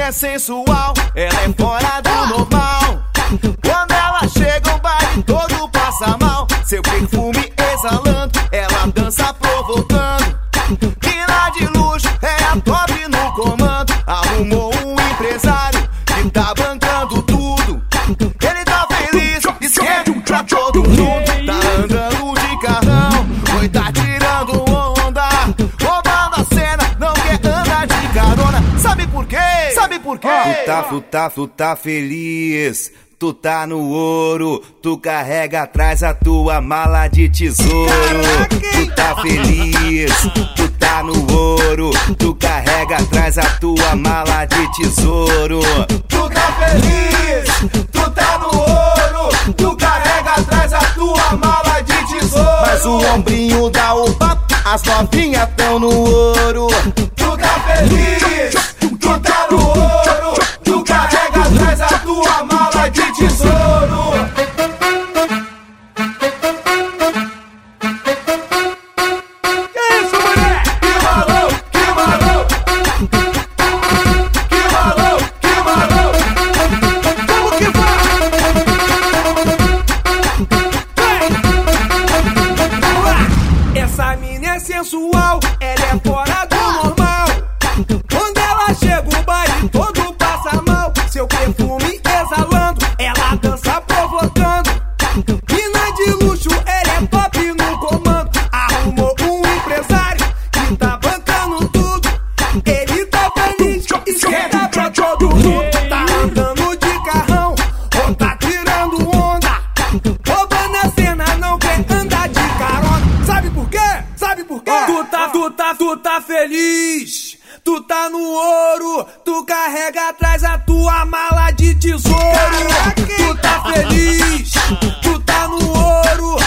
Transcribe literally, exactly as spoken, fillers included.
é sensual, ela é fora do normal. Quando ela chega o baile todo passa mal. Seu perfume exalando, ela dança provocando. Mina de luxo, é a top no comando. Arrumou um empresário que tá bancando tudo. Ele tá feliz, esquece pra todo mundo. Tá andando de carrão, oi, tá tirando onda, roubando a cena, não quer andar de carona. Sabe por quê? Sabe por quê? Tu tá, tu tá, tu tá feliz, tu tá no ouro, tu carrega atrás a tua mala de tesouro. Tu tá feliz, tu tá no ouro, tu carrega atrás a tua mala de tesouro. Tu tá feliz, tu tá no ouro, tu carrega atrás a tua mala de tesouro. Mas o ombrinho dá o papo, as novinhas tão no ouro. Tu tá feliz, tu tá no ouro, tu carrega atrás a tua mala de tesouro. Que isso, mulher? Que malão, que malão, que malão, que malão. Como que vai? Vai. Essa mina é sensual, ela é fora do normal. Quando ela chega o baile todo passa mal. Seu perfume exalando, ela dança provocando. Mina de luxo, ela é top no comando. Arrumou um empresário que tá bancando tudo. Ele tá feliz, esquenta pra todo mundo. Tá andando de carrão, ou tá tirando onda, roubando a cena, não quer andar de carona. Sabe por quê? Sabe por quê? Tu tá, tu tá, tu tá feliz, tu tá no ouro, tu carrega atrás a tua mala de tesouro. Tu tá feliz, tu tá no ouro,